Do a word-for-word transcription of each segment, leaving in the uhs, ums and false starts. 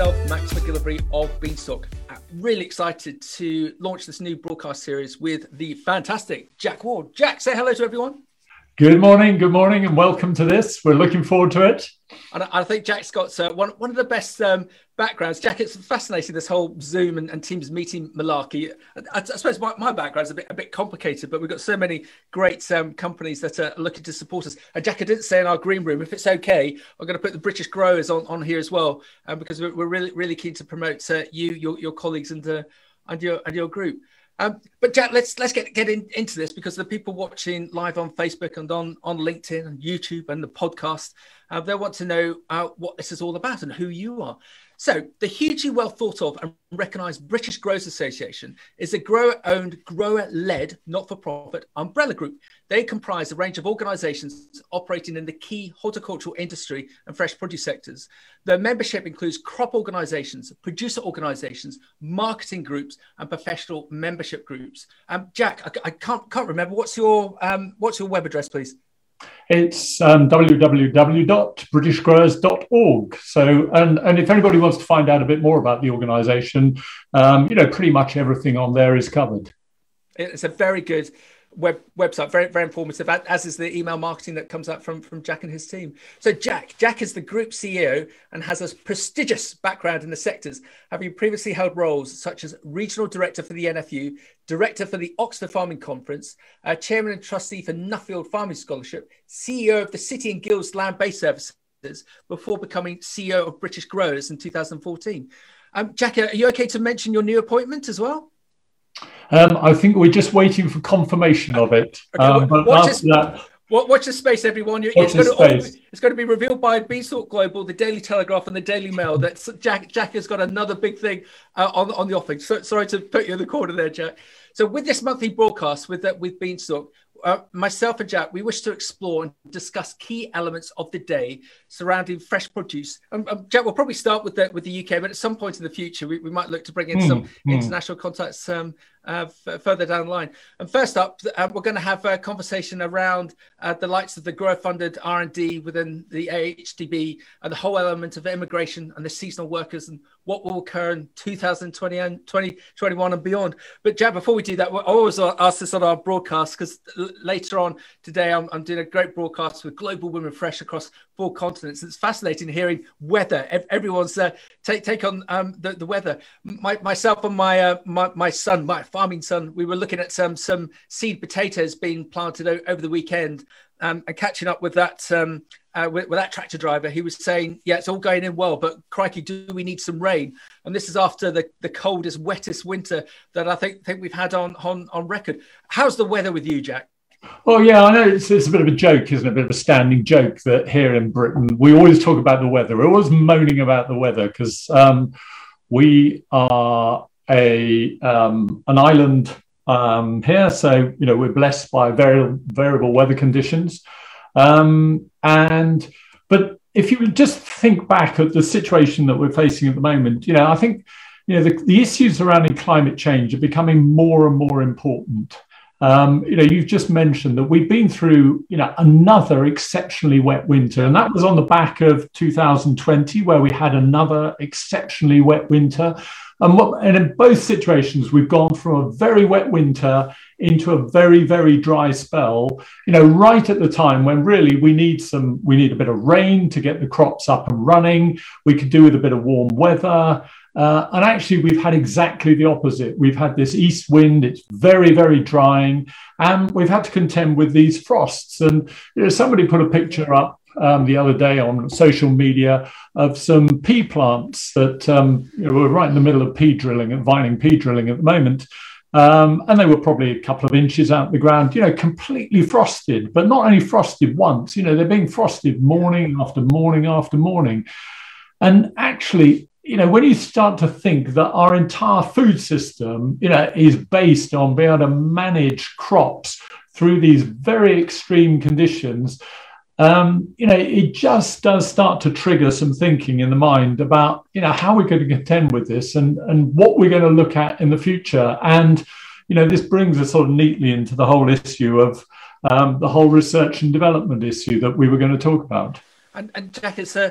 myself, Max McGillivray of Beanstalk. Really excited to launch this new broadcast series with the fantastic Jack Ward. Jack, say hello to everyone. Good morning, good morning, and welcome to this. We're looking forward to it. And I think Jack's got uh, one, one of the best um, backgrounds. Jack, it's fascinating, this whole Zoom and, and Teams meeting malarkey. I, I suppose my, my background's a bit a bit complicated, but we've got so many great um, companies that are looking to support us. And Jack, I didn't say in our green room, if it's okay, I'm going to put the British Growers on, on here as well, um, because we're, we're really really keen to promote uh, you, your, your colleagues, and uh, and your and your group. Um, but Jack, let's let's get get in, into this, because the people watching live on Facebook and on, on LinkedIn and YouTube and the podcast, uh, they want to know uh, what this is all about and who you are. So the hugely well thought of and recognised British Growers Association is a grower-owned, grower-led, not-for-profit umbrella group. They comprise a range of organisations operating in the key horticultural industry and fresh produce sectors. Their membership includes crop organisations, producer organisations, marketing groups, and professional membership groups. Um, Jack, I, I can't can't remember. What's your um, what's your web address, please? It's um, w w w dot british growers dot org. So, and, and if anybody wants to find out a bit more about the organisation, um, you know, pretty much everything on there is covered. It's a very good web website, very very informative, as is the email marketing that comes out from from Jack and his team. So Jack Jack is the group C E O and has a prestigious background in the sectors, having previously held roles such as regional director for the N F U, director for the Oxford Farming Conference, uh, chairman and trustee for Nuffield Farming Scholarship, C E O of the City and Guilds Land-Based Services, before becoming C E O of British Growers in two thousand fourteen. Um, Jack, are you okay to mention your new appointment as well? Um, I think we're just waiting for confirmation of it. Okay, um, but watch, after this, that, watch the space, everyone. It's watch going, this to, space. it's going to be revealed by Beanstalk Global, the Daily Telegraph, and the Daily Mail that Jack Jack has got another big thing uh, on on the offing. So, sorry to put you in the corner there, Jack. So, with this monthly broadcast with uh, with Beanstalk, uh, myself and Jack, we wish to explore and discuss key elements of the day surrounding fresh produce. Um, um, Jack, we'll probably start with the with the U K, but at some point in the future, we, we might look to bring in mm, some mm. international contacts um, uh, f- further down the line. And first up, uh, we're going to have a conversation around uh, the likes of the grower-funded R and D within the A H D B and the whole element of immigration and the seasonal workers and what will occur in two thousand twenty and twenty twenty-one and beyond. But Jack, before we do that, I always ask this on our broadcast, because later on today, I'm, I'm doing a great broadcast with Global Women Fresh across four continents. It's fascinating hearing weather, everyone's uh, take take on um, the, the weather. My, myself and my, uh, my my son, my farming son, we were looking at some some seed potatoes being planted o- over the weekend, um, and catching up with that um, uh, with, with that tractor driver. He was saying, yeah, it's all going in well, but crikey, do we need some rain? And this is after the, the coldest, wettest winter that I think think we've had on on on record. How's the weather with you, Jack? Oh, yeah, I know it's, it's a bit of a joke, isn't it? A bit of a standing joke that here in Britain, we always talk about the weather. We're always moaning about the weather because um, we are a um, an island um, here. So, you know, we're blessed by very variable weather conditions. Um, and but if you just think back at the situation that we're facing at the moment, you know, I think, you know, the, the issues surrounding climate change are becoming more and more important. Um, you know, you've just mentioned that we've been through, you know, another exceptionally wet winter, and that was on the back of two thousand twenty, where we had another exceptionally wet winter. And, what, and in both situations, we've gone from a very wet winter into a very, very dry spell, you know, right at the time when really we need some, we need a bit of rain to get the crops up and running. We could do with a bit of warm weather. Uh, and actually, we've had exactly the opposite. We've had this east wind. It's very, very drying. And we've had to contend with these frosts. And you know, somebody put a picture up um, the other day on social media of some pea plants that um, you know, were right in the middle of pea drilling and vining pea drilling at the moment. Um, and they were probably a couple of inches out the ground, you know, completely frosted, but not only frosted once, you know, they're being frosted morning after morning after morning. And actually, you know, when you start to think that our entire food system, you know, is based on being able to manage crops through these very extreme conditions, um, you know, it just does start to trigger some thinking in the mind about, you know, how we're going to contend with this and, and what we're going to look at in the future. And, you know, this brings us sort of neatly into the whole issue of um, the whole research and development issue that we were going to talk about. And, and Jack, it's a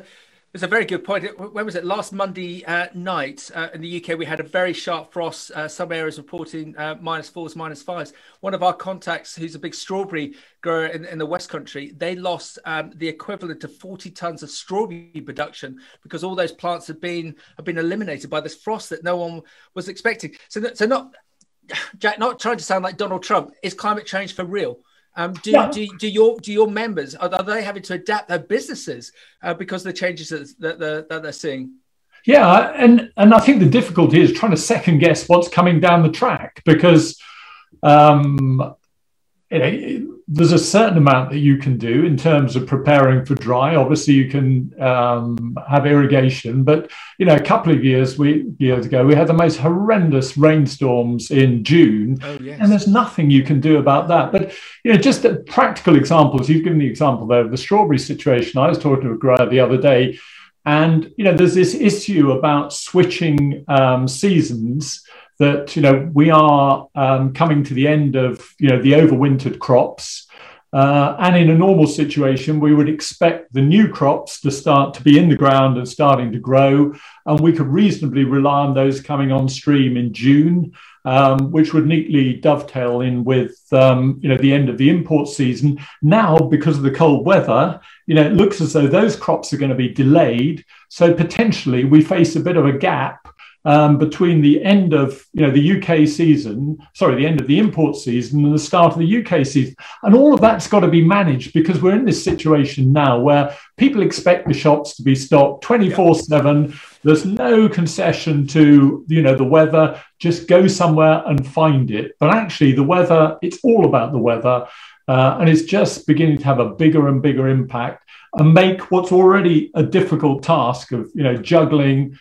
It's a very good point. When was it? Last Monday uh, night uh, in the U K, we had a very sharp frost. Uh, some areas reporting uh, minus fours, minus fives. One of our contacts, who's a big strawberry grower in, in the West Country, they lost um, the equivalent of forty tons of strawberry production because all those plants have been have been eliminated by this frost that no one was expecting. So, so not Jack, not trying to sound like Donald Trump. Is climate change for real? Um, do, yeah. do do your do your members are, are they having to adapt their businesses uh, because of the changes that, that, they're, that they're seeing? Yeah, and and I think the difficulty is trying to second guess what's coming down the track because um, you know, there's a certain amount that you can do in terms of preparing for dry. Obviously, you can um, have irrigation, but you know, a couple of years we years ago we had the most horrendous rainstorms in June, oh, yes. and there's nothing you can do about that. But you know, just practical examples. You've given the example there of the strawberry situation. I was talking to a grower the other day, and you know, there's this issue about switching um, seasons. That, you know, we are um, coming to the end of, you know, the overwintered crops. Uh, and in a normal situation, we would expect the new crops to start to be in the ground and starting to grow. And we could reasonably rely on those coming on stream in June, um, which would neatly dovetail in with, um, you know, the end of the import season. Now, because of the cold weather, you know, it looks as though those crops are going to be delayed. So potentially we face a bit of a gap Um, between the end of, you know, the U K season, sorry, the end of the import season and the start of the U K season. And all of that's got to be managed because we're in this situation now where people expect the shops to be stocked twenty-four seven. There's no concession to, you know, the weather. Just go somewhere and find it. But actually the weather, it's all about the weather. Uh, and it's just beginning to have a bigger and bigger impact and make what's already a difficult task of, you know, juggling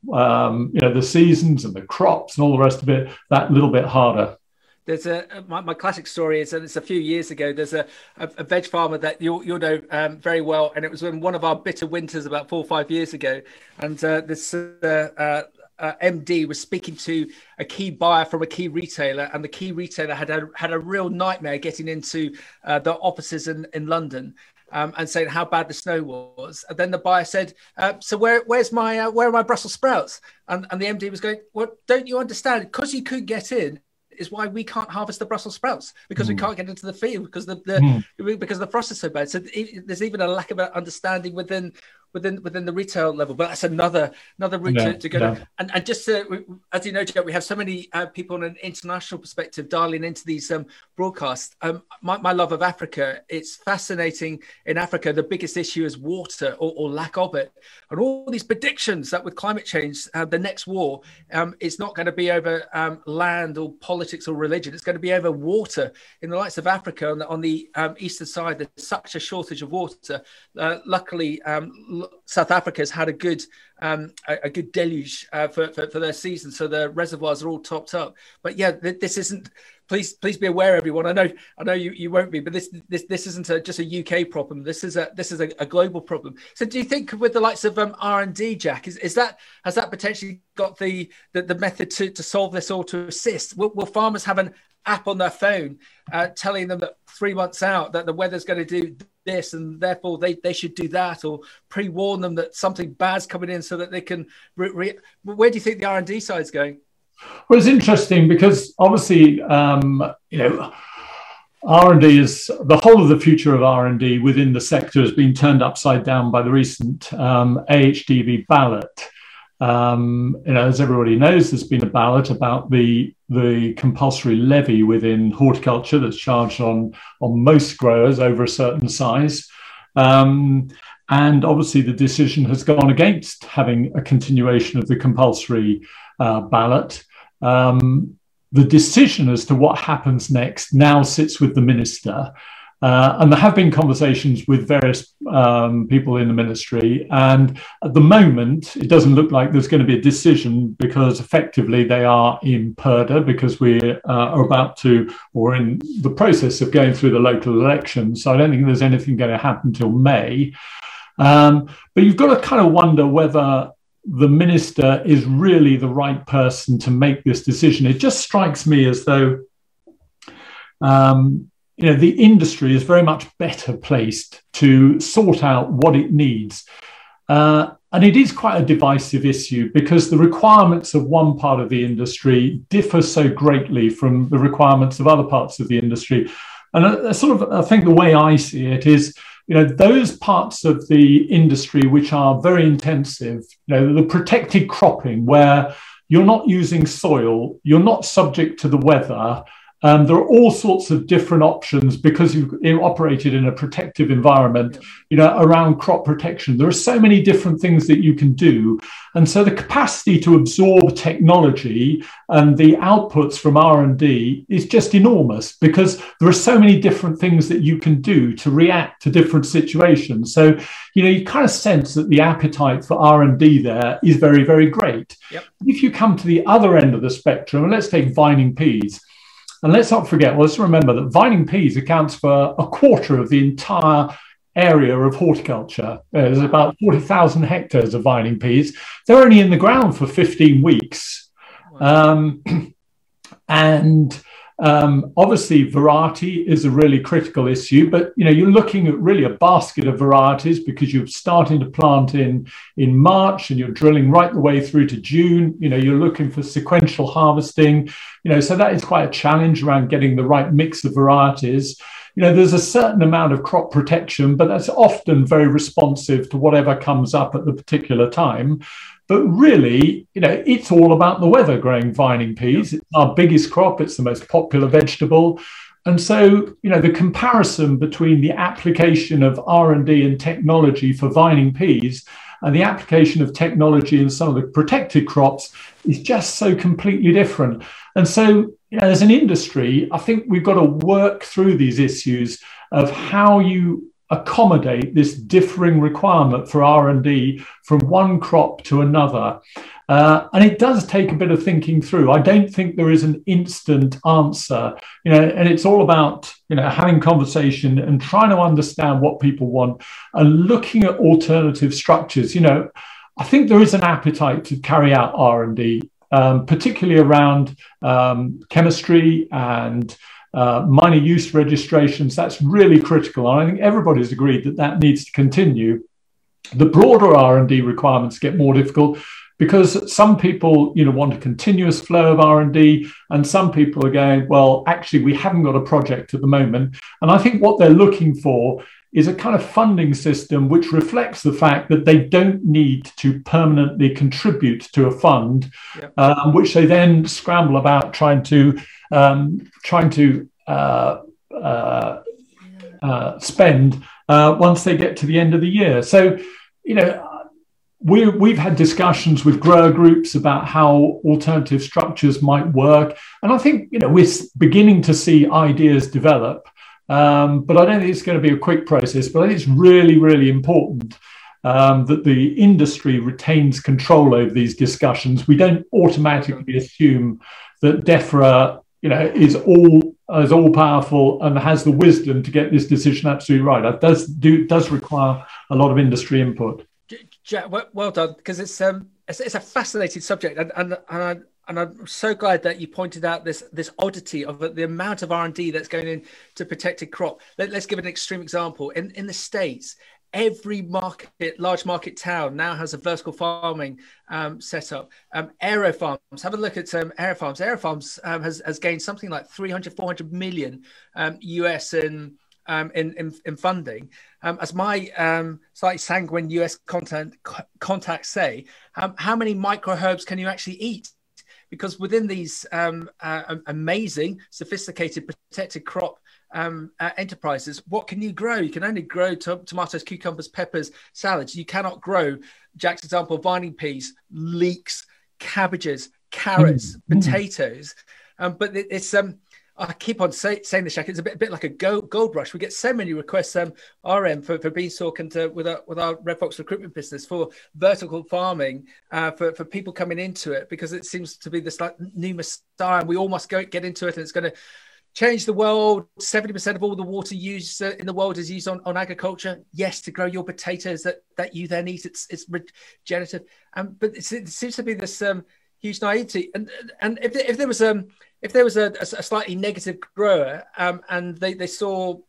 Um, you know, the seasons and the crops and all the rest of it, that little bit harder. There's a my, my classic story is, and it's a few years ago. There's a, a, a veg farmer that you'll you'll know um, very well, and it was in one of our bitter winters about four or five years ago. And uh, this uh, uh, uh, M D was speaking to a key buyer from a key retailer, and the key retailer had a, had a real nightmare getting into uh, the offices in in London. Um, and saying how bad the snow was. And then the buyer said, uh, so where, where's my, uh, where are my Brussels sprouts? And, and the M D was going, well, don't you understand? Because you couldn't get in is why we can't harvest the Brussels sprouts, because mm. we can't get into the field because the, the mm. because the frost is so bad. So it, there's even a lack of understanding within within within the retail level. But that's another another route yeah, to, to go. Yeah. And and just to, as you know, Joe, we have so many uh, people on an international perspective dialing into these um, broadcasts. Um, my, my love of Africa, it's fascinating. In Africa, the biggest issue is water or, or lack of it, and all these predictions that with climate change, uh, the next war um, is not going to be over um, land or politics or religion. It's going to be over water. In the likes of Africa, on the, on the um, eastern side, there's such a shortage of water. Uh, luckily, um, South Africa's had a good um, a, a good deluge uh, for, for for their season, so the reservoirs are all topped up. But yeah, th- this isn't. Please, please be aware, everyone. I know, I know you, you won't be, but this this this isn't a, just a U K problem. This is a this is a, a global problem. So, do you think with the likes of um, R and D, Jack, is, is that has that potentially got the the, the method to, to solve this or to assist? Will, will farmers have an app on their phone uh, telling them that three months out that the weather's going to do this and therefore they, they should do that, or pre-warn them that something bad's coming in so that they can re- re- where do you think the R and D side's going? Well, it's interesting because obviously um, you know, R and D is the whole of the future of R and D within the sector has been turned upside down by the recent um, A H D B ballot. Um, you know, as everybody knows, there's been a ballot about the the compulsory levy within horticulture that's charged on on most growers over a certain size, um, and obviously the decision has gone against having a continuation of the compulsory uh, ballot. Um, the decision as to what happens next now sits with the minister. Uh, and there have been conversations with various um, people in the ministry. And at the moment, it doesn't look like there's going to be a decision because effectively they are in purdah because we uh, are about to, or in the process of going through the local elections. So I don't think there's anything going to happen till May. Um, but you've got to kind of wonder whether the minister is really the right person to make this decision. It just strikes me as though um, you know, the industry is very much better placed to sort out what it needs. Uh, and it is quite a divisive issue because the requirements of one part of the industry differ so greatly from the requirements of other parts of the industry. And I, I sort of, I think the way I see it is, you know, those parts of the industry which are very intensive, you know, the protected cropping where you're not using soil, you're not subject to the weather. Um, there are all sorts of different options because you've operated in a protective environment, you know, around crop protection. There are so many different things that you can do. And so the capacity to absorb technology and the outputs from R and D is just enormous because there are so many different things that you can do to react to different situations. So, you know, you kind of sense that the appetite for R and D there is very, very great. Yep. If you come to the other end of the spectrum, and let's take vining peas. And let's not forget, well, let's remember that vining peas accounts for a quarter of the entire area of horticulture. There's about forty thousand hectares of vining peas. They're only in the ground for fifteen weeks. Um, and um, obviously, variety is a really critical issue, but you know, you're looking at really a basket of varieties because you're starting to plant in, in March and you're drilling right the way through to June. You know, you're looking for sequential harvesting. You know, so that is quite a challenge around getting the right mix of varieties. You know, there's a certain amount of crop protection, but that's often very responsive to whatever comes up at the particular time. But really, you know, it's all about the weather growing vining peas. It's our biggest crop. It's the most popular vegetable. And so, you know, the comparison between the application of R and D and technology for vining peas and the application of technology in some of the protected crops is just so completely different. And so, you know, as an industry, I think we've got to work through these issues of how you accommodate this differing requirement for R and D from one crop to another. Uh, and it does take a bit of thinking through. I don't think there is an instant answer, you know, and it's all about, you know, having conversation and trying to understand what people want and looking at alternative structures. You know, I think there is an appetite to carry out R and D, um, particularly around um, chemistry and Uh, minor use registrations. That's really critical. And I think everybody's agreed that that needs to continue. The broader R and D requirements get more difficult because some people, you know, want a continuous flow of R and D, and some people are going, well, actually, we haven't got a project at the moment. And I think what they're looking for is a kind of funding system which reflects the fact that they don't need to permanently contribute to a fund, yep. um, which they then scramble about trying to um, trying to uh, uh, uh, spend uh, once they get to the end of the year. So, you know, we, we've had discussions with grower groups about how alternative structures might work. And I think, you know, we're beginning to see ideas develop. Um, but I don't think it's going to be a quick process, but I think it's really, really important um, that the industry retains control over these discussions. We don't automatically assume that DEFRA, you know, is all is all powerful and has the wisdom to get this decision absolutely right. It does do does require a lot of industry input. Jack, well, well done, because it's um it's, it's a fascinating subject, and and and, I, and I'm so glad that you pointed out this this oddity of the amount of R and D that's going into protected crop. Let, let's give an extreme example. In in the States, every market, large market town now has a vertical farming um, setup. Um, Aero Farms, have a look at um, Aero Farms. Aero Farms um, has, has gained something like three hundred, four hundred million um, U S in, um, in, in, in funding. Um, as my um, slightly sanguine U S content, co- contacts say, um, how many microherbs can you actually eat? Because within these um, uh, amazing, sophisticated, protected crop Um, uh, enterprises, what can you grow? You can only grow to- tomatoes, cucumbers, peppers, salads. You cannot grow, Jack's example, vining peas, leeks, cabbages, carrots, mm-hmm. potatoes. Um, but it, it's um, I keep on say, saying this, Jack. It's a bit, a bit like a gold, gold rush. We get so many requests, um, R M for, for Beanstalk and uh, with our with our Red Fox recruitment business for vertical farming, uh, for for people coming into it, because it seems to be this like new messiah, and we all must go get into it, and it's going to change the world. seventy percent of all the water used uh, in the world is used on, on agriculture. Yes, to grow your potatoes that, that you then eat. It's it's regenerative. Um, but it's, it seems to be this um, huge naivety. And and if, if there was um if there was a, a slightly negative grower um, and they, they saw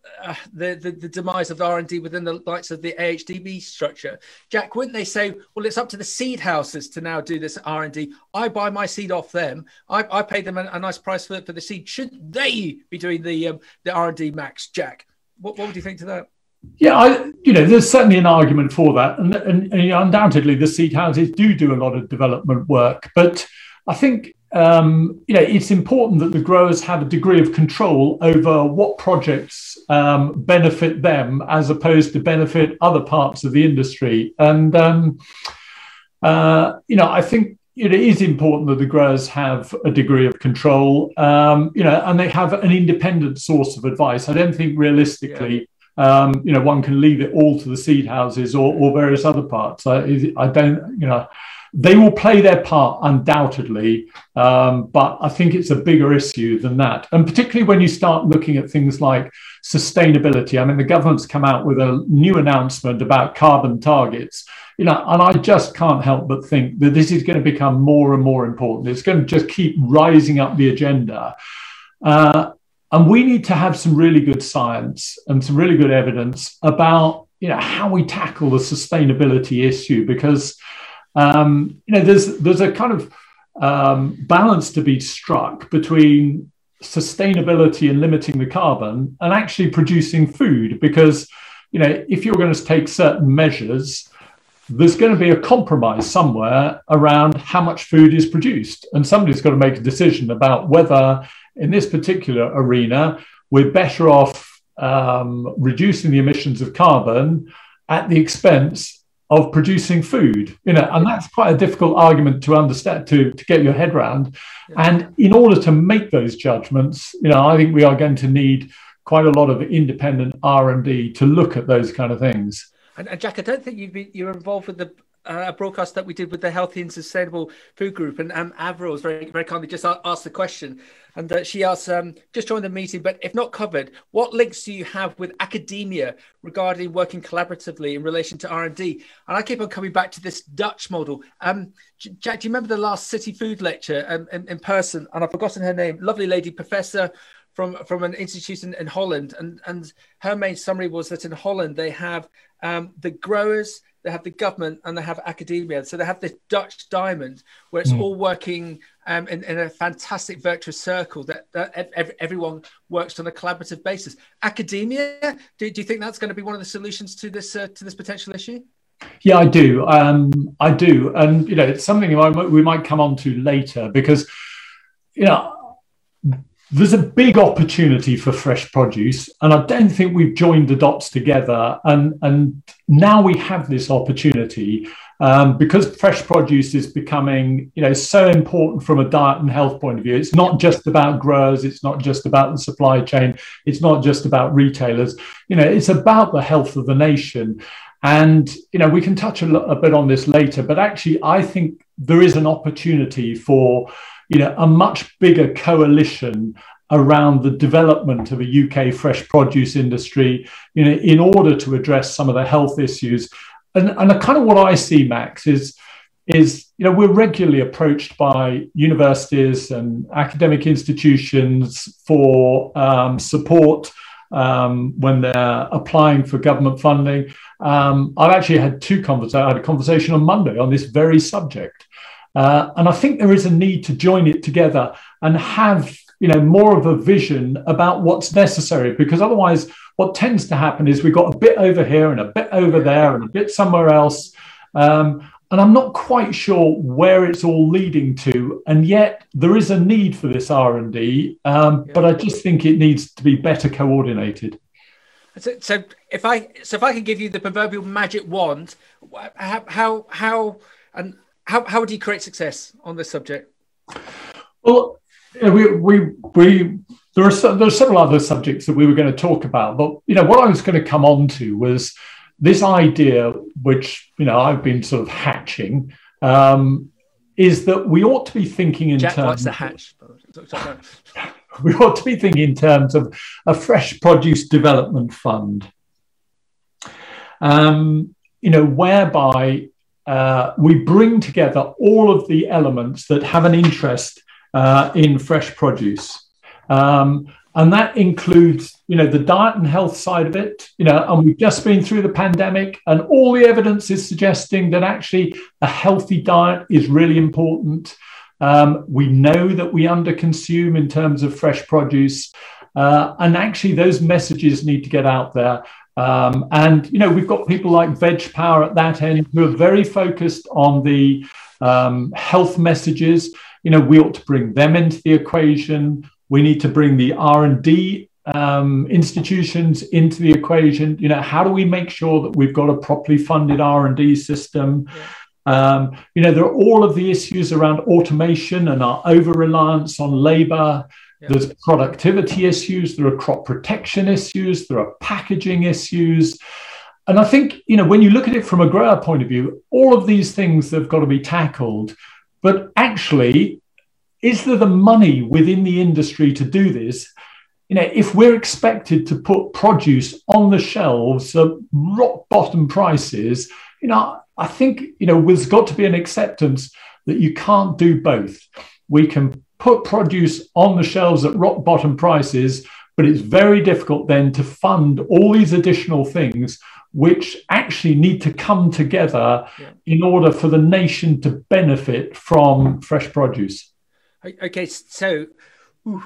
uh, the, the the demise of R and D within the likes of the A H D B structure, Jack, wouldn't they say, well, it's up to the seed houses to now do this R and D? I buy my seed off them. I, I pay them a, a nice price for, for the seed. Should they be doing the um, the R and D, Max? Jack, what, what would you think to that? Yeah, I, you know, there's certainly an argument for that. And, and, and undoubtedly, the seed houses do do a lot of development work. But I think, um, you know, it's important that the growers have a degree of control over what projects um, benefit them as opposed to benefit other parts of the industry. And, um, uh, you know, I think it is important that the growers have a degree of control, um, you know, and they have an independent source of advice. I don't think realistically... Yeah. Um, you know, one can leave it all to the seed houses or, or various other parts. I, I don't, you know, they will play their part undoubtedly, um, but I think it's a bigger issue than that. And particularly when you start looking at things like sustainability. I mean, the government's come out with a new announcement about carbon targets, you know, and I just can't help but think that this is going to become more and more important. It's going to just keep rising up the agenda. Uh, And we need to have some really good science and some really good evidence about, you know, how we tackle the sustainability issue, because, um, you know, there's there's a kind of um, balance to be struck between sustainability and limiting the carbon and actually producing food. Because, you know, if you're going to take certain measures, there's going to be a compromise somewhere around how much food is produced. And somebody's got to make a decision about whether in this particular arena, we're better off um, reducing the emissions of carbon at the expense of producing food. You know, and that's quite a difficult argument to understand, to, to get your head around. Yeah. And in order to make those judgments, you know, I think we are going to need quite a lot of independent R and D to look at those kind of things. And, and Jack, I don't think you've been, you're involved with the uh, broadcast that we did with the Healthy and Sustainable Food Group, and um, Avril was very, very kindly just asked the question, and uh, she asked, um, just joined the meeting, but if not covered, what links do you have with academia regarding working collaboratively in relation to R and D? And I keep on coming back to this Dutch model. Um, Jack, do you remember the last City Food lecture um, in, in person? And I've forgotten her name, lovely lady, professor from from an institution in Holland, and and her main summary was that in Holland they have um, the growers, they have the government, and they have academia. So they have this Dutch diamond where it's mm. all working um, in, in a fantastic virtuous circle that, that ev- everyone works on a collaborative basis. Academia, do, do you think that's going to be one of the solutions to this uh, to this potential issue? Yeah, I do. Um, I do, and you know, it's something we might come on to later, because you know, there's a big opportunity for fresh produce, and I don't think we've joined the dots together. And, and now we have this opportunity um, because fresh produce is becoming, you know, so important from a diet and health point of view. It's not just about growers. It's not just about the supply chain. It's not just about retailers. You know, it's about the health of the nation. And, you know, we can touch a, lo- a bit on this later, but actually, I think there is an opportunity for, you know, a much bigger coalition around the development of a U K fresh produce industry, you know, in order to address some of the health issues. And, and kind of what I see, Max, is, is, you know, we're regularly approached by universities and academic institutions for um, support um, when they're applying for government funding. Um, I've actually had two conversations. I had a conversation on Monday on this very subject. Uh, and I think there is a need to join it together and have, you know, more of a vision about what's necessary, because otherwise what tends to happen is we've got a bit over here and a bit over there and a bit somewhere else. Um, and I'm not quite sure where it's all leading to. And yet there is a need for this R and D, um, yeah. but I just think it needs to be better coordinated. So, so if I so if I can give you the proverbial magic wand, how how, how and How how would you create success on this subject? Well, we we we there are there are several other subjects that we were going to talk about, but you know what I was going to come on to was this idea, which you know I've been sort of hatching, um, is that we ought to be thinking in Jack terms. likes the hatch. We ought to be thinking in terms of a fresh produce development fund, um, you know, whereby Uh, we bring together all of the elements that have an interest uh, in fresh produce. Um, And that includes, you know, the diet and health side of it, you know, and we've just been through the pandemic, and all the evidence is suggesting that actually a healthy diet is really important. Um, we know that we underconsume in terms of fresh produce, uh, and actually those messages need to get out there. Um, and, you know, we've got people like Veg Power at that end who are very focused on the um, health messages. You know, we ought to bring them into the equation. We need to bring the R and D um, institutions into the equation. You know, how do we make sure that we've got a properly funded R and D system? Yeah. Um, you know, there are all of the issues around automation and our over-reliance on labor. Yeah. There's productivity issues. There are crop protection issues. There are packaging issues. And I think, you know, when you look at it from a grower point of view, all of these things have got to be tackled. But actually, is there the money within the industry to do this? You know, if we're expected to put produce on the shelves at rock bottom prices, you know, I think, you know, there's got to be an acceptance that you can't do both. We can put produce on the shelves at rock bottom prices, but it's very difficult then to fund all these additional things which actually need to come together yeah. in order for the nation to benefit from fresh produce. Okay, so ooh,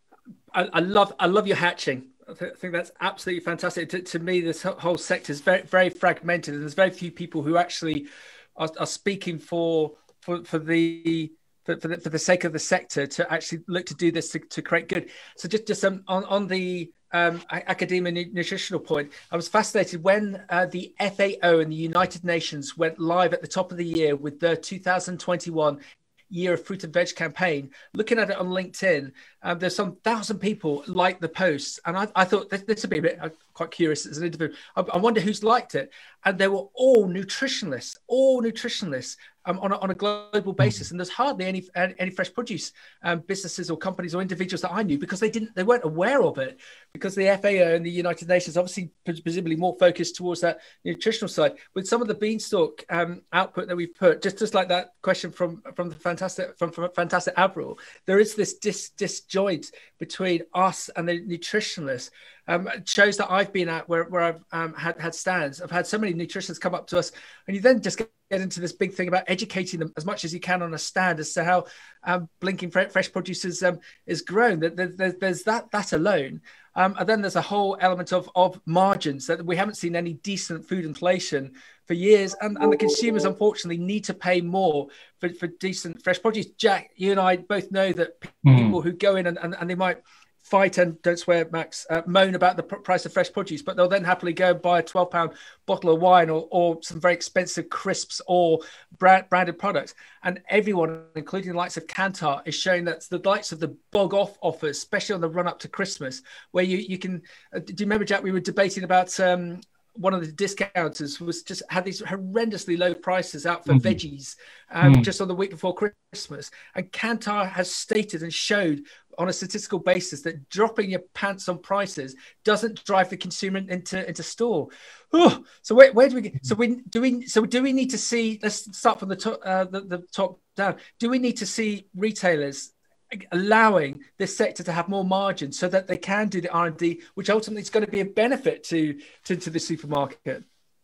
I, I love I love your hatching. I, th- I think that's absolutely fantastic. To, to me, this whole sector is very very fragmented, and there's very few people who actually are, are speaking for for for the for, for the for the sake of the sector to actually look to do this to, to create good. So just just um, on on the um, academia nutritional point, I was fascinated when uh, the F A O and the United Nations went live at the top of the year with the two thousand twenty-one Year of Fruit and Veg campaign. Looking at it on LinkedIn, um, there's some thousand people like the posts, and I, I thought this, this would be a bit. I'm quite curious as an individual. I, I wonder who's liked it, and they were all nutritionalists, all nutritionalists um, on a, on a global basis. And there's hardly any any fresh produce um, businesses or companies or individuals that I knew because they didn't, they weren't aware of it, because the F A O and the United Nations obviously presumably more focused towards that nutritional side. With some of the beanstalk um, output that we've put, just just like that question from from the fantastic from, from fantastic Avril, there is this dis, disjoint between us and the nutritionalists. Um, shows that I've been at where, where I've um, had, had stands. I've had so many nutritionists come up to us, and you then just get into this big thing about educating them as much as you can on a stand as to how um, Blinking Fresh Produce is, um, is grown. That there's, there's that that alone. Um, and then there's a whole element of, of margins that we haven't seen any decent food inflation for years. And, and the consumers, unfortunately, need to pay more for, for decent fresh produce. Jack, you and I both know that people mm. who go in and, and, and they might fight and, don't swear, Max, uh, moan about the pr- price of fresh produce, but they'll then happily go and buy a twelve pound bottle of wine or, or some very expensive crisps or brand, branded products. And everyone, including the likes of Kantar, is showing that the likes of the bog off offers, especially on the run up to Christmas, where you, you can, uh, do you remember, Jack, we were debating about um, one of the discounters was just had these horrendously low prices out for mm-hmm. veggies um, mm. just on the week before Christmas. And Kantar has stated and showed on a statistical basis that dropping your pants on prices doesn't drive the consumer into, into store. Oh, so where, where do we get? So we do we so do we need to see? Let's start from the top, uh, the, the top down. Do we need to see retailers allowing this sector to have more margin so that they can do the R and D, which ultimately is going to be a benefit to, to, to the supermarket?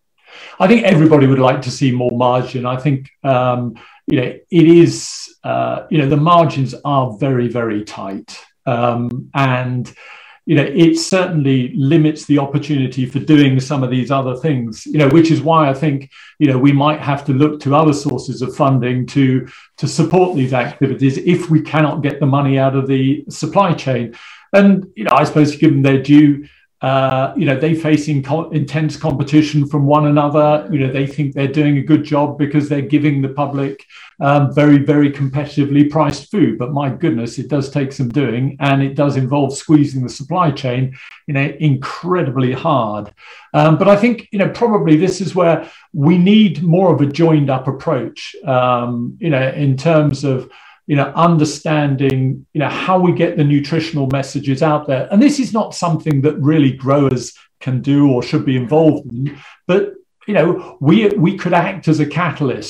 I think everybody would like to see more margin. I think, um, you know, it is, uh, you know, the margins are very, very tight. Um, and, you know, it certainly limits the opportunity for doing some of these other things, you know, which is why I think, you know, we might have to look to other sources of funding to, to support these activities if we cannot get the money out of the supply chain. And, you know, I suppose given their due, Uh, you know, they facing co- intense competition from one another. You know, they think they're doing a good job because they're giving the public um, very, very competitively priced food. But my goodness, it does take some doing, and it does involve squeezing the supply chain, you know, incredibly hard. Um, but I think, you know, probably this is where we need more of a joined up approach, um, you know, in terms of, you know, understanding, you know, how we get the nutritional messages out there. And this is not something that really growers can do or should be involved in, but, you know, we we could act as a catalyst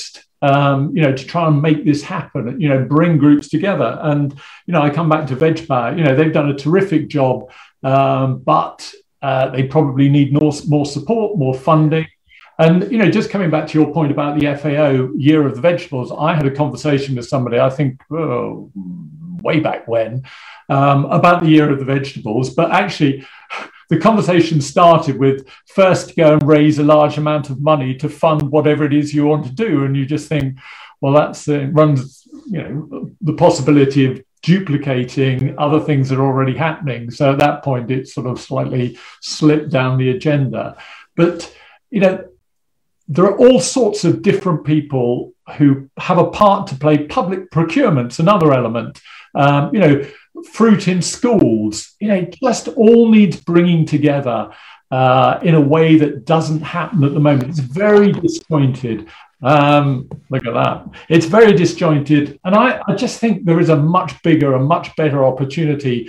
um, you know, to try and make this happen, you know, bring groups together. And, you know, I come back to VegPower, you know, they've done a terrific job, um, but uh, they probably need more, more support, more funding. And, you know, just coming back to your point about the F A O Year of the Vegetables, I had a conversation with somebody, I think, oh, way back when, um, about the Year of the Vegetables. But actually, the conversation started with first go and raise a large amount of money to fund whatever it is you want to do. And you just think, well, that's uh, runs, you know, the possibility of duplicating other things that are already happening. So at that point, it sort of slightly slipped down the agenda. But, you know, there are all sorts of different people who have a part to play. Public procurement's another element. Um, you know, fruit in schools, you know, just all needs bringing together uh, in a way that doesn't happen at the moment. It's very disjointed. Um, look at that. It's very disjointed. And I, I just think there is a much bigger, a much better opportunity,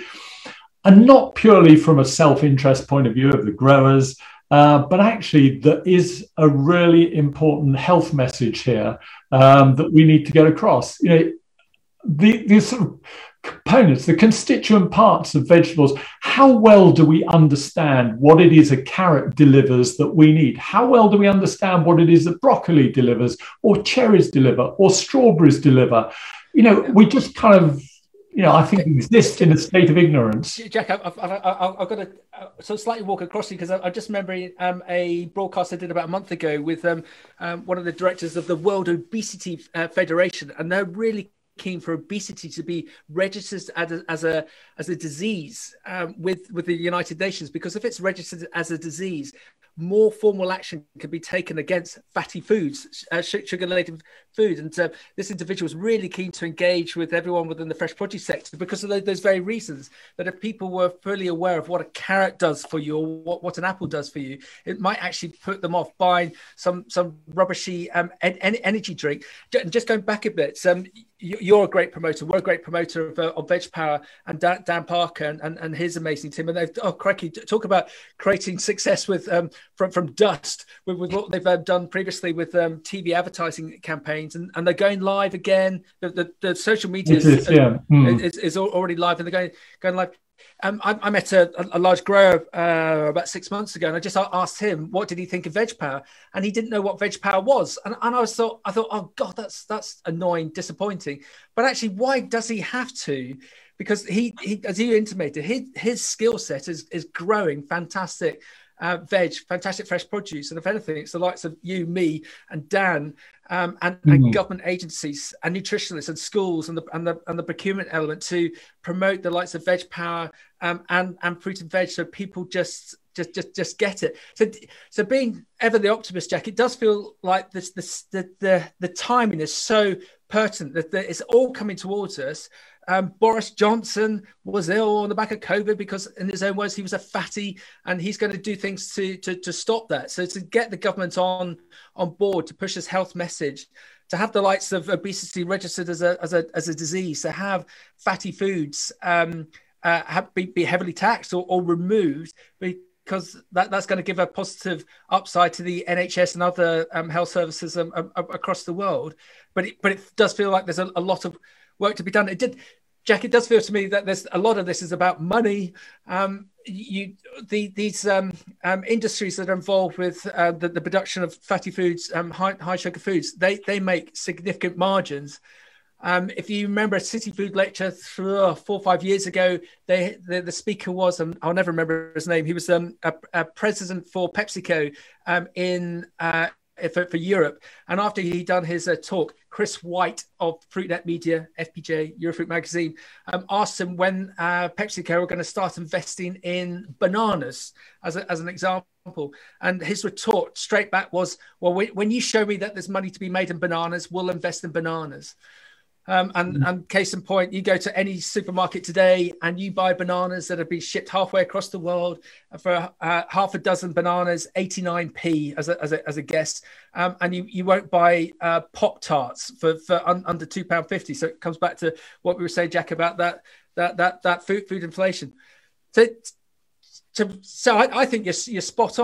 and not purely from a self-interest point of view of the growers, Uh, but actually, there is a really important health message here um, that we need to get across. You know, the, the sort of components, the constituent parts of vegetables, how well do we understand what it is a carrot delivers that we need? How well do we understand what it is that broccoli delivers, or cherries deliver, or strawberries deliver? You know, we just kind of, you know, I think exist in a state of ignorance. Jack, I've, I've, I've, I've got to uh, so slightly walk across you, because I, I just remember um, a broadcast I did about a month ago with um, um, one of the directors of the World Obesity uh, Federation, and they're really keen for obesity to be registered as a as a, as a disease um, with with the United Nations, because if it's registered as a disease, more formal action can be taken against fatty foods, uh, sugar-laden food. And uh, this individual was really keen to engage with everyone within the fresh produce sector because of those very reasons, that if people were fully aware of what a carrot does for you, or what, what an apple does for you, it might actually put them off buying some some rubbishy um, en- energy drink. Just going back a bit, um, you're a great promoter. We're a great promoter of, uh, of VegPower, and Dan, Dan Parker and, and, and his amazing team. And they've, oh, crikey, talk about creating success with um, from, from dust, with, with what they've uh, done previously with um, T V advertising campaigns. And, and they're going live again. The, the, the social media is, is, yeah. mm. is, is already live, and they're going, going live. Um, I, I met a, a large grower uh, about six months ago, and I just asked him what did he think of VegPower, and he didn't know what VegPower was. And, and I was thought, I thought, oh God, that's that's annoying, disappointing. But actually, why does he have to? Because he, he as you intimated, his his skill set is is growing fantastic. Uh, veg, fantastic fresh produce, and if anything, it's the likes of you, me, and Dan, um, and, mm-hmm. and government agencies and nutritionists and schools and the and the and the procurement element to promote the likes of VegPower um, and and fruit and veg, so people just just just just get it. So so being ever the optimist, Jack, it does feel like this this the the, the timing is so pertinent that, that it's all coming towards us. Um, Boris Johnson was ill on the back of COVID because, in his own words, he was a fatty, and he's going to do things to, to to stop that. So to get the government on on board to push this health message, to have the likes of obesity registered as a as a as a disease, to have fatty foods um, uh, have, be, be heavily taxed or, or removed, because that, that's going to give a positive upside to the N H S and other um, health services um, um, across the world. But it, but it does feel like there's a, a lot of work to be done. It did, Jack. It does feel to me that there's a lot of this is about money. Um, you, the these um, um, industries that are involved with uh, the, the production of fatty foods, um, high high sugar foods, they they make significant margins. Um, if you remember a City Food lecture four or five years ago, they, the, the speaker was, um, I'll never remember his name. He was um, a, a president for PepsiCo um, in. Uh, For, for Europe, and after he'd done his uh, talk, Chris White of FruitNet Media, F P J, Eurofruit magazine, um, asked him when uh, PepsiCo were going to start investing in bananas as, a, as an example. And his retort straight back was, well, when you show me that there's money to be made in bananas, we'll invest in bananas. Um, and, mm. and case in point, you go to any supermarket today and you buy bananas that have been shipped halfway across the world for uh, half a dozen bananas, eighty-nine p as a, as a, as a guess. Um, and you, you won't buy uh, Pop-Tarts for, for un, under two pounds fifty. So it comes back to what we were saying, Jack, about that that that that food food inflation. So, so, so I, I think you're, you're spot on.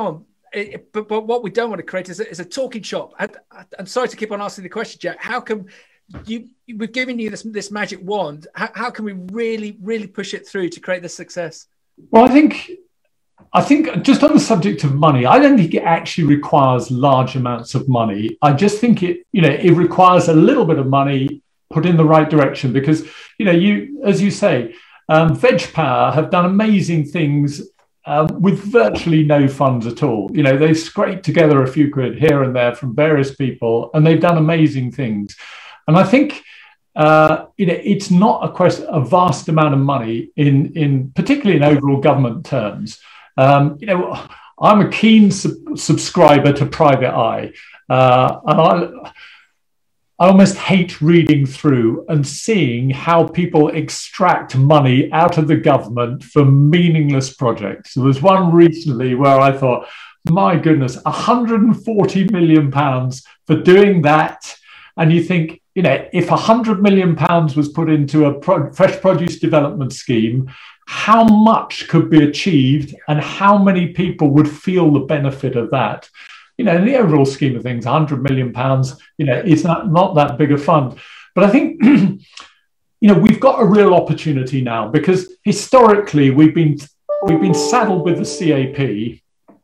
it, but, but what we don't want to create is a, is a talking shop. And I'm sorry to keep on asking the question, Jack. How come you we've given you this this magic wand? How, how can we really really push it through to create this success? Well, I think I think just on the subject of money, I don't think it actually requires large amounts of money. I just think it you know it requires a little bit of money put in the right direction, because you know you as you say, um, VegPower have done amazing things. Um, with virtually no funds at all. You know, they've scraped together a few quid here and there from various people, and they've done amazing things. And I think, uh, you know, it's not a question, a vast amount of money in, in particularly in overall government terms. Um, you know, I'm a keen sub- subscriber to Private Eye, uh, and I, I almost hate reading through and seeing how people extract money out of the government for meaningless projects. There was one recently where I thought, my goodness, one hundred forty million pounds for doing that. And you think, you know, if one hundred million pounds was put into a pro- fresh produce development scheme, how much could be achieved and how many people would feel the benefit of that? You know, in the overall scheme of things, one hundred million pounds, you know, is not, not that big a fund. But I think, you know, we've got a real opportunity now, because historically we've been we've been saddled with the C A P.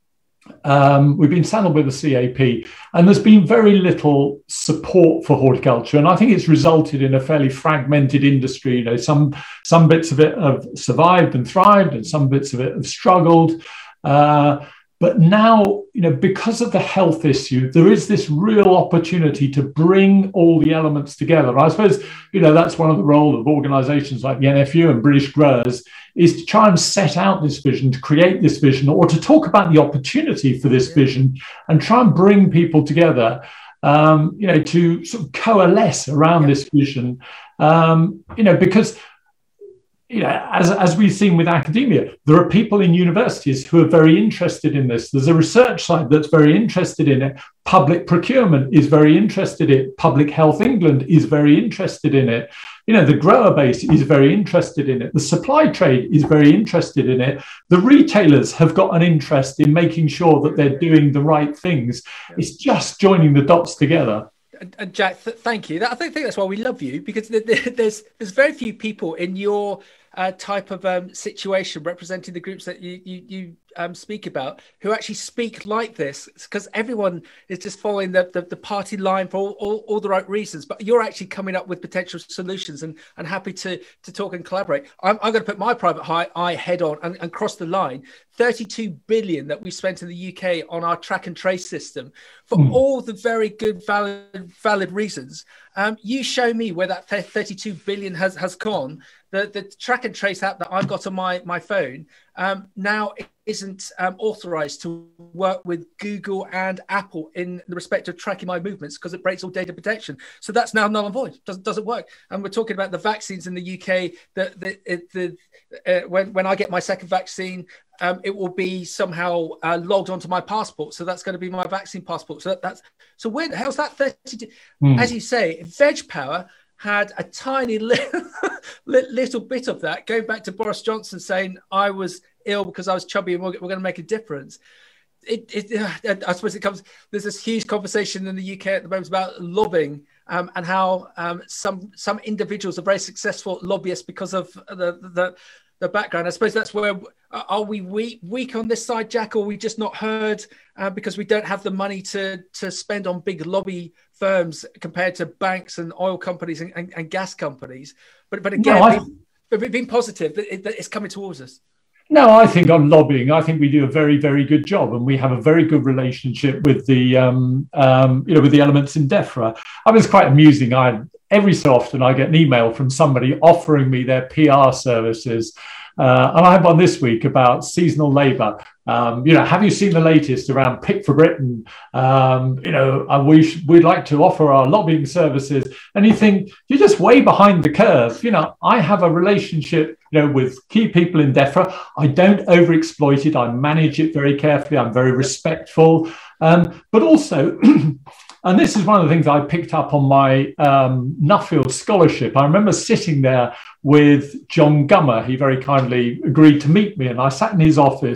Um, we've been saddled with the C A P, and there's been very little support for horticulture. And I think it's resulted in a fairly fragmented industry. You know, some some bits of it have survived and thrived, and some bits of it have struggled. Uh, But now, you know, because of the health issue, there is this real opportunity to bring all the elements together. I suppose, you know, that's one of the role of organisations like the N F U and British Growers, is to try and set out this vision, to create this vision, or to talk about the opportunity for this vision and try and bring people together, um, you know, to sort of coalesce around this vision, um, you know, because you know, as, as we've seen with academia, there are people in universities who are very interested in this. There's a research side that's very interested in it. Public procurement is very interested in it. Public Health England is very interested in it. You know, the grower base is very interested in it. The supply trade is very interested in it. The retailers have got an interest in making sure that they're doing the right things. It's just joining the dots together. And Jack, th- thank you. That, I think, think that's why we love you, because th- th- there's there's very few people in your uh, type of um, situation representing the groups that you you, you um, speak about who actually speak like this, because everyone is just following the, the, the party line for all, all, all the right reasons. But you're actually coming up with potential solutions and, and happy to to talk and collaborate. I'm, I'm going to put my private high, eye head on and, and cross the line. thirty-two billion that we spent in the U K on our track and trace system for mm. all the very good, valid, valid reasons. Um, you show me where that thirty-two billion has, has gone. The, the track and trace app that I've got on my, my phone um, now isn't um, authorized to work with Google and Apple in the respect of tracking my movements, because it breaks all data protection. So that's now null and void. Doesn't doesn't work. And we're talking about the vaccines in the U K. That the, the, the uh, when when I get my second vaccine, um, it will be somehow uh, logged onto my passport. So that's going to be my vaccine passport. So that, that's so where the hell's that thirty-two? Mm. As you say, VegPower had a tiny little, little bit of that, going back to Boris Johnson saying I was ill because I was chubby and we're, we're going to make a difference. It, it, I suppose it comes, there's this huge conversation in the U K at the moment about lobbying um, and how um, some some individuals are very successful lobbyists because of the, the, the background. I suppose that's where, are we weak, weak on this side, Jack, or are we just not heard uh, because we don't have the money to, to spend on big lobby firms compared to banks and oil companies and, and, and gas companies? But but again, no, I... being, being positive, it, it, it's coming towards us. No, I think on lobbying, I think we do a very, very good job, and we have a very good relationship with the, um, um, you know, with the elements in DEFRA. I mean, it's quite amusing. I every so often I get an email from somebody offering me their P R services. Uh, and I had one this week about seasonal labour. Um, you know, have you seen the latest around Pick for Britain? Um, you know, and we sh- we'd like to offer our lobbying services. And you think, you're just way behind the curve. You know, I have a relationship, you know, with key people in DEFRA. I don't overexploit it. I manage it very carefully. I'm very respectful. Um, but also... And this is one of the things I picked up on my um, Nuffield scholarship. I remember sitting there with John Gummer. He very kindly agreed to meet me, and I sat in his office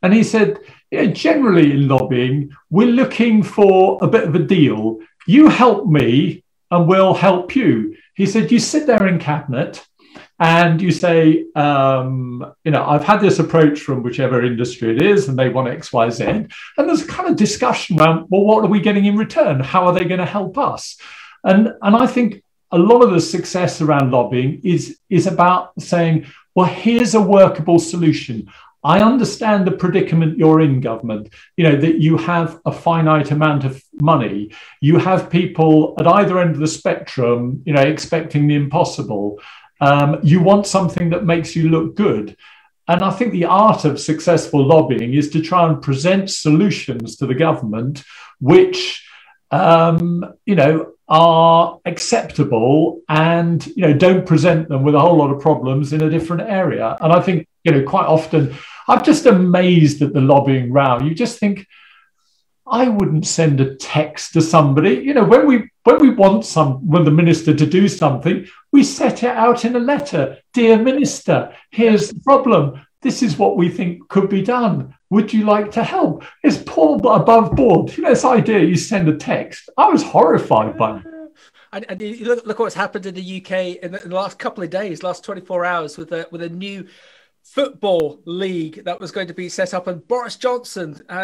And he said, yeah, generally in lobbying, we're looking for a bit of a deal. You help me and we'll help you. He said, you sit there in cabinet and you say, um, you know, I've had this approach from whichever industry it is and they want X, Y, Z. And there's a kind of discussion around, well, what are we getting in return? How are they going to help us? And, and I think a lot of the success around lobbying is, is about saying, well, here's a workable solution. I understand the predicament you're in, government, you know, that you have a finite amount of money. You have people at either end of the spectrum, you know, expecting the impossible. Um, you want something that makes you look good. And I think the art of successful lobbying is to try and present solutions to the government which, um, you know, are acceptable and, you know, don't present them with a whole lot of problems in a different area. And I think, you know, quite often, I'm just amazed at the lobbying row. You just think, I wouldn't send a text to somebody. You know, when we when we want some, when the minister to do something, we set it out in a letter. Dear Minister, here's the problem. This is what we think could be done. Would you like to help? It's Paul above board. You know, this idea you send a text. I was horrified by it. And, and you look, look what's happened in the U K in the, in the last couple of days, last twenty-four hours, with a with a new football league that was going to be set up, and Boris Johnson uh,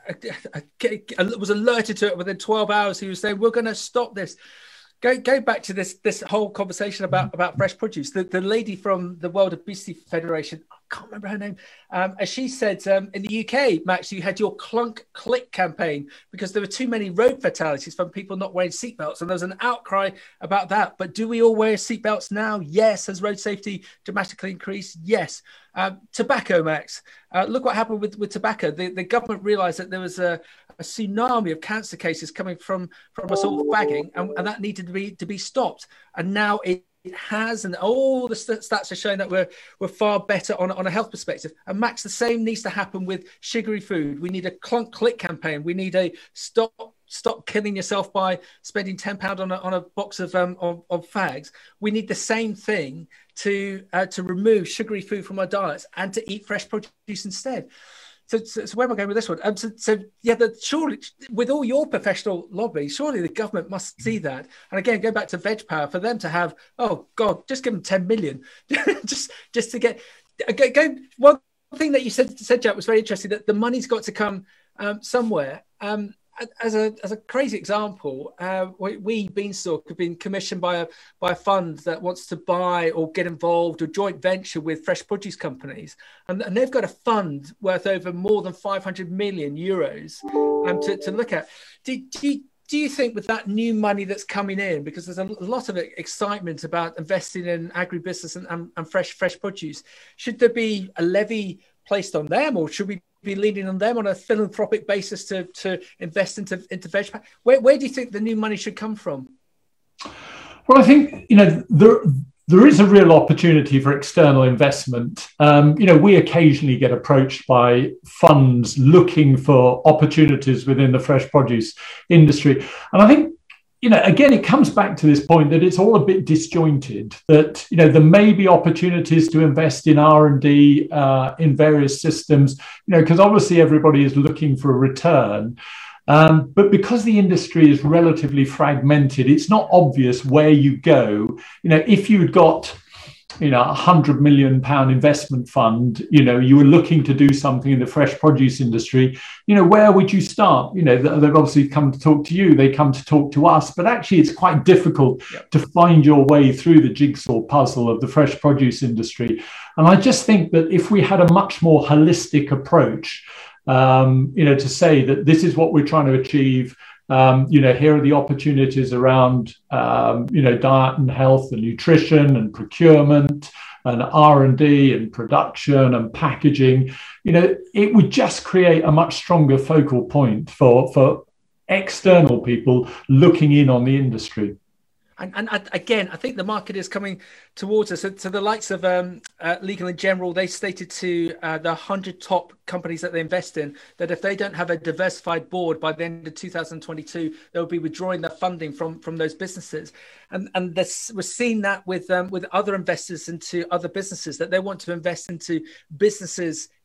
was alerted to it within twelve hours. He was saying, we're going to stop this. Go, go back to this this whole conversation about, about fresh produce. The, the lady from the World Obesity Federation, I can't remember her name, um, as she said, um, in the U K, Max, you had your clunk click campaign because there were too many road fatalities from people not wearing seatbelts. And there was an outcry about that. But do we all wear seatbelts now? Yes. Has road safety dramatically increased? Yes. Um, tobacco, Max. Uh, look what happened with, with tobacco. The, the government realised that there was a, a tsunami of cancer cases coming from, from us all fagging, and, and that needed to be to be stopped. And now it, it has, and all the st- stats are showing that we're we're far better on, on a health perspective. And Max, the same needs to happen with sugary food. We need a clunk click campaign. We need a stop stop killing yourself by spending ten pounds on a, on a box of, um, of of fags. We need the same thing to uh, to remove sugary food from our diets and to eat fresh produce instead. So, so, so where am I going with this one? Um, so, so yeah, the, surely with all your professional lobby, surely the government must see that. And again, go back to Veg Power, for them to have, oh God, just give them ten million, just just to get go, go. One thing that you said, said Jack, was very interesting, that the money's got to come um, somewhere. Um, As a as a crazy example, uh, we, we Beanstalk have been commissioned by a by a fund that wants to buy or get involved or joint venture with fresh produce companies, and, and they've got a fund worth over more than five hundred million euros um, to, to look at. Do, do, you, do you think with that new money that's coming in, because there's a lot of excitement about investing in agribusiness and, and, and fresh fresh produce, should there be a levy placed on them, or should we be leaning on them on a philanthropic basis to, to invest into, into veg? Where, where do you think the new money should come from? Well, I think, you know, there, there is a real opportunity for external investment. Um, you know, we occasionally get approached by funds looking for opportunities within the fresh produce industry. And I think, you know, again, it comes back to this point that it's all a bit disjointed, that, you know, there may be opportunities to invest in R and D uh, in various systems, you know, because obviously everybody is looking for a return. Um, but because the industry is relatively fragmented, it's not obvious where you go. You know, if you'd got, you know, a one hundred million pound investment fund, you know, you were looking to do something in the fresh produce industry, you know, where would you start? You know, they've obviously come to talk to you, they come to talk to us, but actually it's quite difficult yep. to find your way through the jigsaw puzzle of the fresh produce industry. And I just think that if we had a much more holistic approach, um, you know, to say that this is what we're trying to achieve, Um, you know, here are the opportunities around, um, you know, diet and health and nutrition and procurement and R and D and production and packaging. You know, it would just create a much stronger focal point for, for external people looking in on the industry. And, and again, I think the market is coming towards us. So, so the likes of um, uh, Legal & General, they stated to uh, the one hundred top companies that they invest in that if they don't have a diversified board by the end of two thousand twenty-two, they'll be withdrawing their funding from, from those businesses. And and this, we're seeing that with um, with other investors into other businesses, that they want to invest into businesses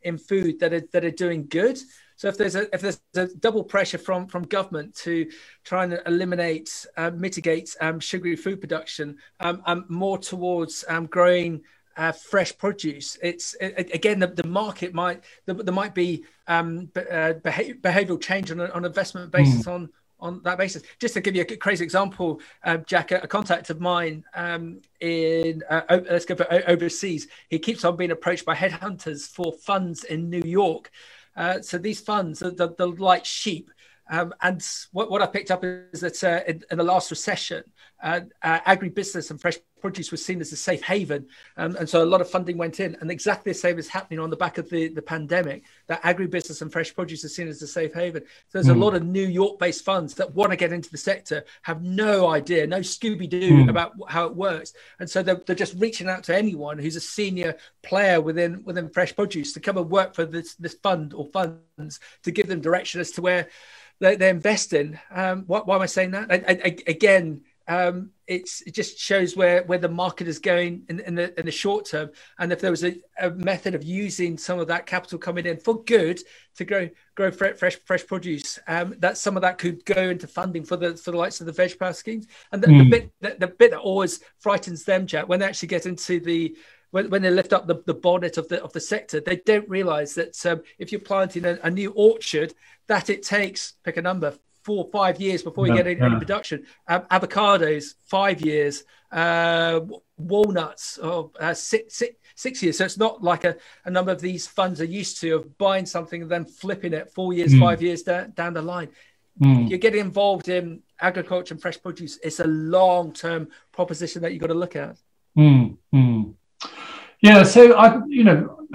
in food that are that are doing good. So if there's a if there's a double pressure from from government to try and eliminate, uh, mitigate um, sugary food production, um, um, more towards um, growing uh, fresh produce, it's it, again the, the market might the, there might be um, uh, behavior, behavioral change on an on investment basis mm. on. on that basis. Just to give you a crazy example, uh, Jack, a, a contact of mine um, in, uh, let's go for overseas, he keeps on being approached by headhunters for funds in New York. Uh, so these funds are the, the like sheep. Um, and what, what I picked up is that uh, in, in the last recession, uh, uh, agribusiness and fresh produce was seen as a safe haven. Um, and so a lot of funding went in, and exactly the same is happening on the back of the, the pandemic, that agribusiness and fresh produce are seen as a safe haven. So there's mm. a lot of New York-based funds that want to get into the sector, have no idea, no Scooby-Doo mm. about how it works. And so they're, they're just reaching out to anyone who's a senior player within within fresh produce to come and work for this, this fund or funds to give them direction as to where they, they invest in. Um, why, why am I saying that? I, I, again, um, it's, it just shows where, where the market is going in, in, the, in the short term. And if there was a, a method of using some of that capital coming in for good to grow grow fresh fresh, fresh produce, um, that some of that could go into funding for the for the likes of the veg power schemes. And the, mm. the bit the, the bit that always frightens them, Jack, when they actually get into the when, when they lift up the, the bonnet of the of the sector, they don't realise that um, if you're planting a, a new orchard, that it takes, pick a number, four or five years before you yeah, get any, yeah. any production. Um, avocados, five years. Uh, walnuts, oh, uh, six, six, six years. So it's not like a, a number of these funds are used to of buying something and then flipping it four years, mm. five years da- down the line. Mm. You're getting involved in agriculture and fresh produce. It's a long-term proposition that you've got to look at. Mm. Mm. Yeah, so I, you know,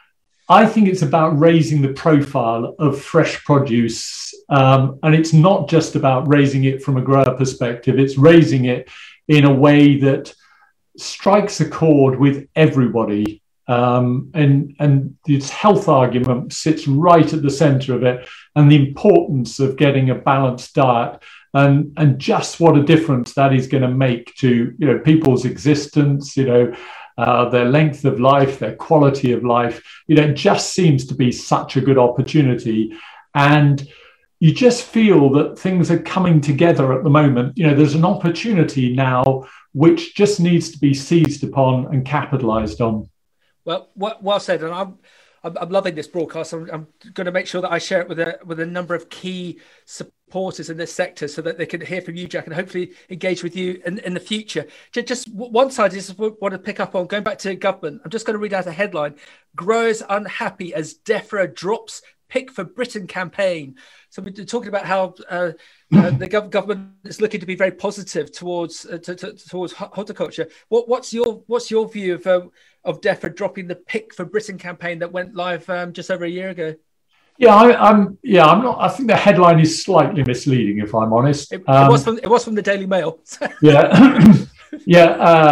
I think it's about raising the profile of fresh produce. Um, and it's not just about raising it from a grower perspective, it's raising it in a way that strikes a chord with everybody. Um, and, and this health argument sits right at the center of it, and the importance of getting a balanced diet, and, and just what a difference that is going to make to, you know, people's existence, you know, Uh, their length of life, their quality of life. You know, it just seems to be such a good opportunity. And you just feel that things are coming together at the moment. You know, there's an opportunity now which just needs to be seized upon and capitalized on. Well, well, well said. And I'm, I'm, I'm loving this broadcast. I'm, I'm going to make sure that I share it with a, with a number of key supporters in this sector so that they can hear from you, Jack, and hopefully engage with you in, in the future. Just, just one side, I just want to pick up on, going back to government. I'm just going to read out a headline. Growers unhappy as DEFRA drops Pick for Britain campaign. So we're talking about how uh, uh, the gov- government is looking to be very positive towards uh, to, to, towards horticulture. What, what's your what's your view of uh, of DEFRA dropping the Pick for Britain campaign that went live um, just over a year ago? Yeah, I, I'm. Yeah, I'm not. I think the headline is slightly misleading, if I'm honest. It, um, it was from it was from the Daily Mail. yeah, yeah.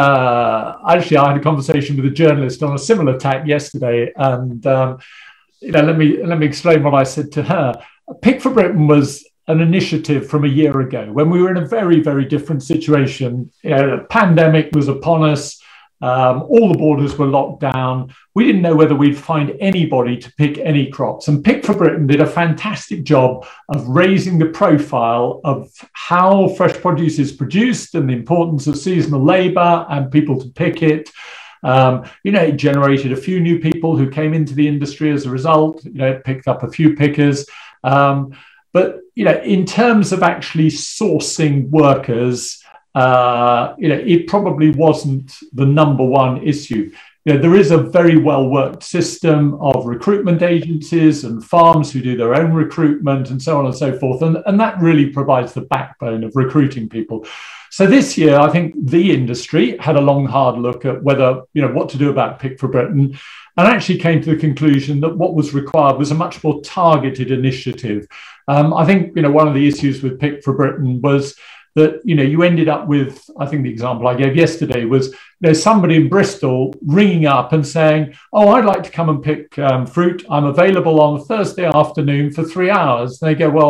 Uh, actually, I had a conversation with a journalist on a similar tack yesterday, and um, you know, let me let me explain what I said to her. Pick for Britain was an initiative from a year ago when we were in a very, very different situation. You know, the pandemic was upon us. Um, all the borders were locked down. We didn't know whether we'd find anybody to pick any crops. And Pick for Britain did a fantastic job of raising the profile of how fresh produce is produced and the importance of seasonal labour and people to pick it. Um, you know, it generated a few new people who came into the industry as a result. You know, it picked up a few pickers. Um, but, you know, in terms of actually sourcing workers, Uh, you know, it probably wasn't the number one issue. You know, there is a very well-worked system of recruitment agencies and farms who do their own recruitment and so on and so forth. And, and that really provides the backbone of recruiting people. So this year, I think the industry had a long, hard look at whether, you know, what to do about Pick for Britain, and actually came to the conclusion that what was required was a much more targeted initiative. Um, I think, you know, one of the issues with Pick for Britain was that, you know, you ended up with, I think the example I gave yesterday was, you know, somebody in Bristol ringing up and saying, oh, I'd like to come and pick um, fruit. I'm available on Thursday afternoon for three hours. And they go, well,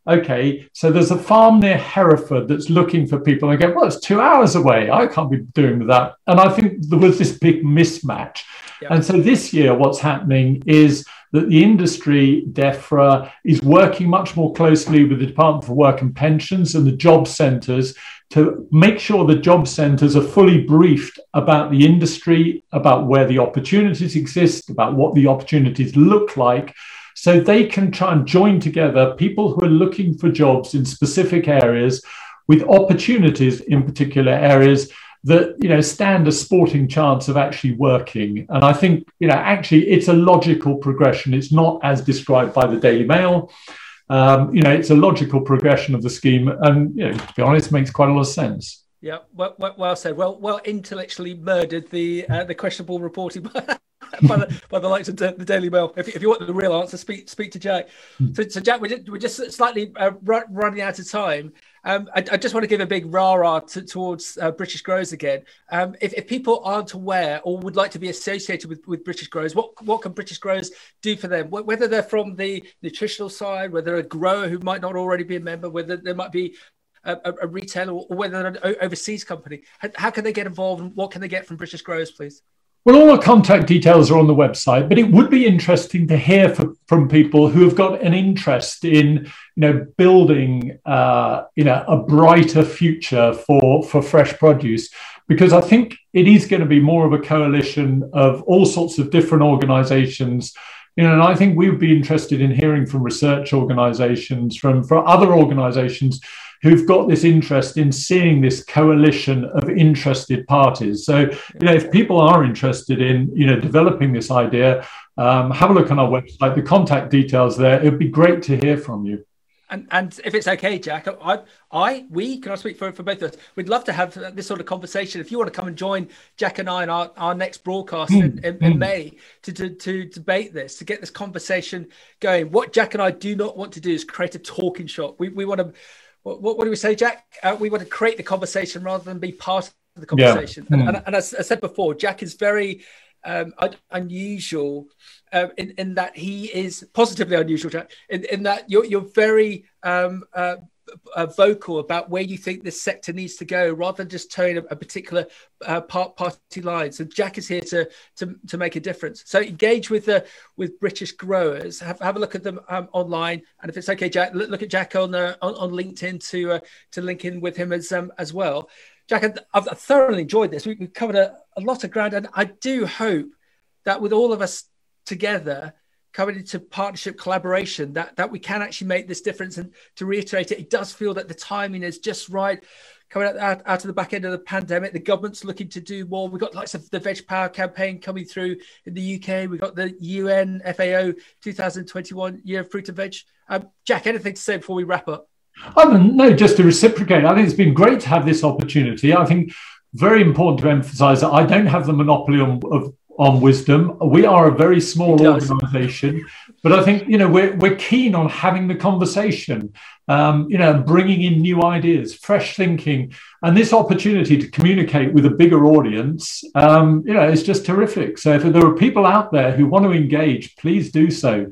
okay, so there's a farm near Hereford that's looking for people. And I go, well, it's two hours away. I can't be doing that. And I think there was this big mismatch. Yeah. And so this year, what's happening is that the industry, DEFRA, is working much more closely with the Department for Work and Pensions and the job centres to make sure the job centres are fully briefed about the industry, about where the opportunities exist, about what the opportunities look like, so they can try and join together people who are looking for jobs in specific areas with opportunities in particular areas that, you know, stand a sporting chance of actually working. And I think, you know, actually it's a logical progression. It's not as described by the Daily Mail. Um, you know, it's a logical progression of the scheme. And, you know, to be honest, makes quite a lot of sense. Yeah, well, well, well said. Well, well, intellectually murdered the uh, the questionable reporting by, by, the, by the likes of the Daily Mail. If, if you want the real answer, speak speak to Jack. So, so Jack, we're just, we're just slightly uh, running out of time. Um, I, I just want to give a big rah-rah to, towards uh, British Growers again. Um, if, if people aren't aware or would like to be associated with, with British Growers, what, what can British Growers do for them? Whether they're from the nutritional side, whether a grower who might not already be a member, whether there might be a, a, a retailer or whether they're an overseas company, how, how can they get involved and what can they get from British Growers, please? Well, all the contact details are on the website, but it would be interesting to hear from, from people who have got an interest in, you know, building, uh, you know, a brighter future for, for fresh produce, because I think it is going to be more of a coalition of all sorts of different organisations. You know, and I think we would be interested in hearing from research organisations, from, from other organisations who've got this interest in seeing this coalition of interested parties. So, you know, if people are interested in, you know, developing this idea, um, have a look on our website, the contact details there. It'd be great to hear from you. And and if it's okay, Jack, I, I, we, can I speak for, for both of us? We'd love to have this sort of conversation. If you want to come and join Jack and I in our, our next broadcast mm, in, in, mm. in May to, to, to debate this, to get this conversation going. What Jack and I do not want to do is create a talking shop. We, we want to, What, what do we say, Jack? Uh, we want to create the conversation rather than be part of the conversation. Yeah. And, mm. and, and as I said before, Jack is very um, un- unusual uh, in, in that he is positively unusual, Jack, in, in that you're, you're very um, uh, uh, vocal about where you think this sector needs to go rather than just towing a, a particular uh, part, party line. So Jack is here to, to, to make a difference. So engage with the, with British Growers, have, have a look at them um, online. And if it's okay, Jack, look, look at Jack on, uh, on, on LinkedIn to, uh, to link in with him as, um, as well. Jack, I've thoroughly enjoyed this. We, we've covered a, a lot of ground, and I do hope that with all of us together coming into partnership collaboration, that, that we can actually make this difference. And to reiterate it, it does feel that the timing is just right. Coming out, out, out of the back end of the pandemic, the government's looking to do more. We've got lots of the Veg Power campaign coming through in the U K. We've got the U N F A O twenty twenty-one Year of Fruit and Veg. Um, Jack, anything to say before we wrap up? Oh, no, just to reciprocate. I think it's been great to have this opportunity. I think very important to emphasise that I don't have the monopoly on, of, on wisdom. We are a very small organisation, but I think, you know, we're we're keen on having the conversation, um, you know, bringing in new ideas, fresh thinking, and this opportunity to communicate with a bigger audience, um, you know, is just terrific. So if there are people out there who want to engage, please do so.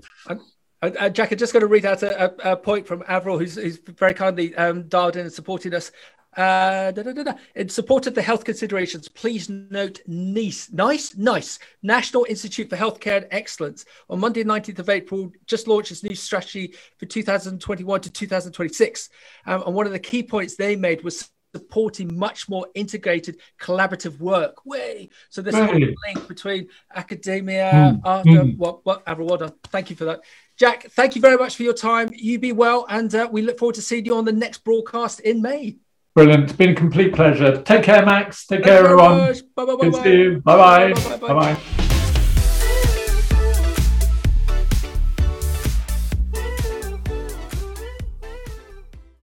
Uh, Jack, I'm just going to read out a, a, a point from Avril, who's, who's very kindly um, dialed in and supporting us. Uh, da, da, da, da. In support of the health considerations, please note NICE, NICE, NICE, National Institute for Healthcare and Excellence, on Monday, nineteenth of April, just launched its new strategy for two thousand twenty-one to two thousand twenty-six. Um, and one of the key points they made was supporting much more integrated collaborative work. Way. So there's a link between academia, mm. art, mm. what, what, Avril, well done. Thank you for that. Jack, thank you very much for your time. You be well, and uh, we look forward to seeing you on the next broadcast in May. Brilliant. It's been a complete pleasure. Take care, Max. Take Thank care, everyone. Bye bye bye. Good to see you. Bye bye. Bye bye.